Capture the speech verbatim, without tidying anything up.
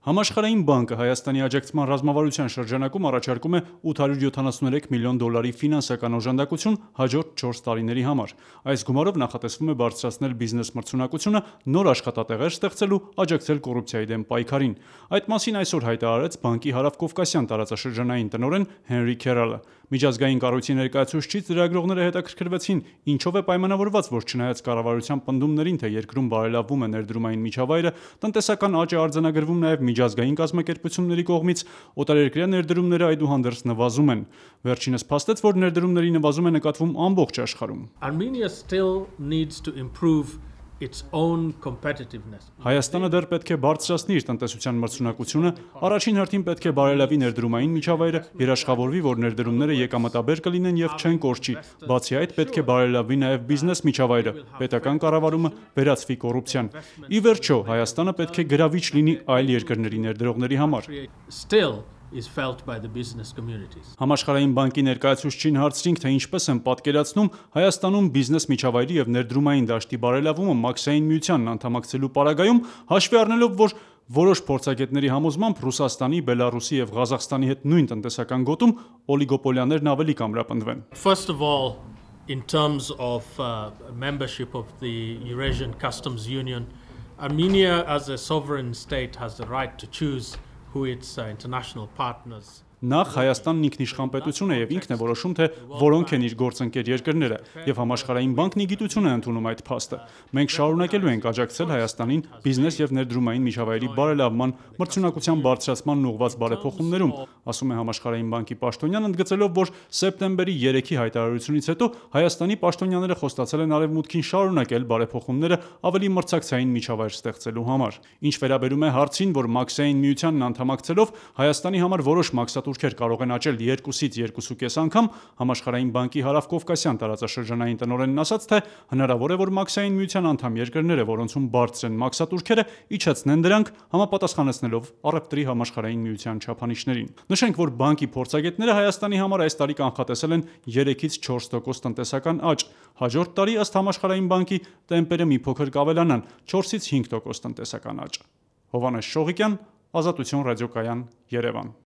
Համաշխարհային բանկը Հայաստանի աջակցման ռազմավարության շրջանակում առաջարկում է ութ հարյուր յոթանասուներեք միլիոն դոլարի ֆինանսական օժանդակություն հաջորդ չորս տարիների համար։ Այս գումարով նախատեսվում է բարձրացնել բիզնես մրցունակությունը, նոր աշխատատեղեր ստեղծել ու աջակցել կոռուպցիայի դեմ պայքարին։ Այդ մասին այսօր հայտարարեց բանկի հարավկովկասյան տարածաշրջանային տնօրեն Հենրի Քերալը։ Միջազգային կառույցի ներկայացուցիչից ծրագրողները հետաքրքրվեցին, ինչով է պայմանավորված, որ չնայած կառավարության պնդումներին, թե երկրում բարելավվում է ներդրումային միջավայրը, տնտեսական աճ է արձանագրվում նաև միջազգային կազմակերպությունների կողմից, օտարերկրյա ներդրումները այդուհանդերձ նվազում են։ Վերջինս փաստեց, որ ներդրումների նվազում է նկատվում ամբողջ աշխարհում։ Armenia still needs to improve its own competitiveness. Հայաստանը դեռ պետք է բարձրացնի իր տնտեսության մրցունակությունը, առաջին հերթին պետք է բարելավի ներդրումային միջավայրը, երաշխավորվի, որ ներդրումները եկամտաբեր կլինեն եւ չեն կորչի։ Բացի այդ, պետք է բարելավի նաև բիզնես միջավայրը, պետական կառավարումը, վերացվի կոռուպցիան։ Ի վերջո, Հայաստանը պետք է գրավիչ լինի այլ երկրների ներդրողների համար։ Still is felt by the business communities. Համաշխարհային բանկի ներկայացուցչին հարցրինք, թե ինչպես են պատկերացնում Հայաստանում բիզնես միջավայրի եւ ներդրումային դաշտի բարելավումը Մաքսային միությանն անդամակցելու պարագայում, հաշվի առնելով, որ որոշ փորձագետների համոզմամբ Ռուսաստանի, Բելարուսի եւ Ղազախստանի հետ նույն տնտեսական գոտում օլիգոպոլիաներն ավելի կամրապնդվեն։ First of all, in terms of uh, membership of the Eurasian Customs Union, Armenia as a sovereign state has the right to choose who its uh, international partners. Նախ Հայաստանն ինքնիշխան պետություն է եւ ինքն է որոշում, թե որոնք են իր գործընկեր երկրները, եւ համաշխարհային բանկն ի գիտություն է ընդունում այդ փաստը։ Մենք շարունակելու ենք աջակցել Հայաստանին բիզնես եւ ներդրումային միջավայրի բարելավման, մրցունակության բարձրացմանն ուղղված բարեփոխումներում, ասում է համաշխարհային բանկի պաշտոնյան, ընդգծելով, որ սեպտեմբերի երեքի հայտարարությունից հետո Հայաստանի պաշտոնյաները խոստացել են արևմուտքին շարունակել բարեփոխումները ավելի մրցակցային միջավայր ստեղծելու համար։ Ինչ վերաբերում է հարցին, որ Մաքսային միությանն անդամակցելով Հայաստանի համար որոշ մաքսատուրքեր կարող են աճել երկուսից երկուսուկես անգամ, համաշխարհային բանկի հարավկովկասյան տարածաշրջանային տնօրենն ասաց, թե հնարավոր է, որ Մաքսային միության անդամ երկրները, որոնցում բարձր են մաքսատուրքերը, իջեցնեն դրանք, համապատասխանեցնելով առևտրի համաշխարհային միության չափանիշներին։ Նշենք, որ բանկի փորձագետները Հայաստանի համար այս տարի կանխատեսել են երեքից չորս տոկոս տնտեսական աճ։ Հաջորդ տարի ըստ համաշխարհային բանկի տեմպերը մի փոքր կավելանան՝ չորսից հինգ տոկոս տնտեսական աճ։ Հովհաննես Շողիկյան, Ազատություն ռադիոկայան, Երևան։